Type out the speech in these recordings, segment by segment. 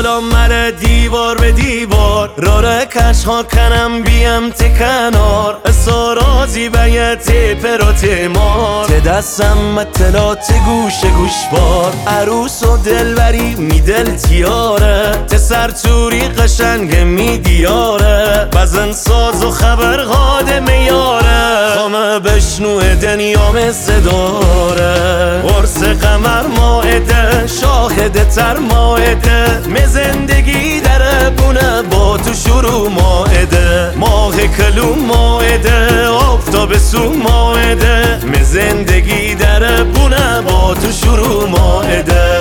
حالا مره دیوار به دیوار راره کش ها کنم بیم تی کنار سارازی بیت پرا تیمار تی دستم متلات گوش بار عروس و دلبری می دل تیاره تی سرچوری قشنگ می دیاره بزن ساز و خبر غاده میاره خامه بشنو دنیام صداره قرص قمر ماعده شاهد تر ماعده می زندگی در بونه با تو شروع ماعده ماه کلو ماعده آفتاب سو ماعده می زندگی در بونه با تو شروع ماعده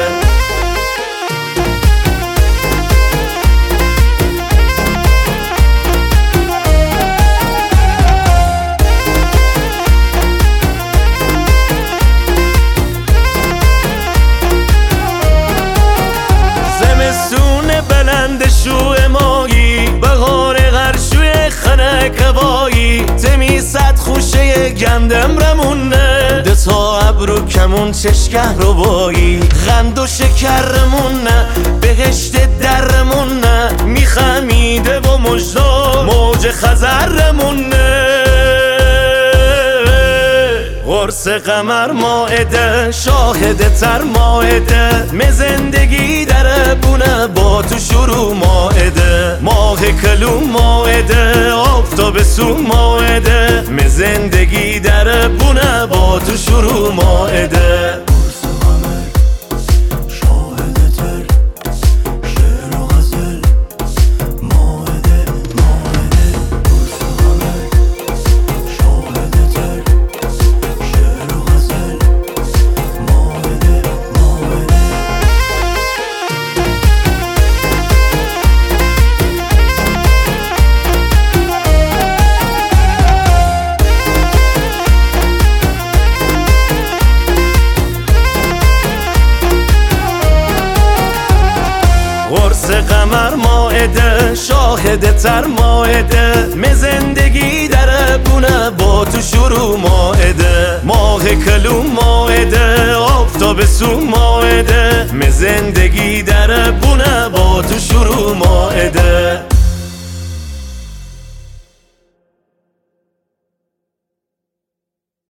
شو مایی بهار غرشوی خنک هوایی تمی صد خوشه گندم رمونه دتا ابرو کمون چشکه رو بایی غند و شکرمونه بهشت درمونه میخمیده و مجدا موج خزرمونه قرص قمر ماعده شاهد تر ماعده می زندگی در بونه با تو شروع ماعده ماه کلو ماعده آفتاب سو ماعده می زندگی در بونه با تو شروع ماعده قرص قمر ماعده شاهد تر ماعده می زندگی در بونه با تو شروع ماعده ماه کلو ماعده آفتاب سو ماعده می زندگی در بونه با تو شروع ماعده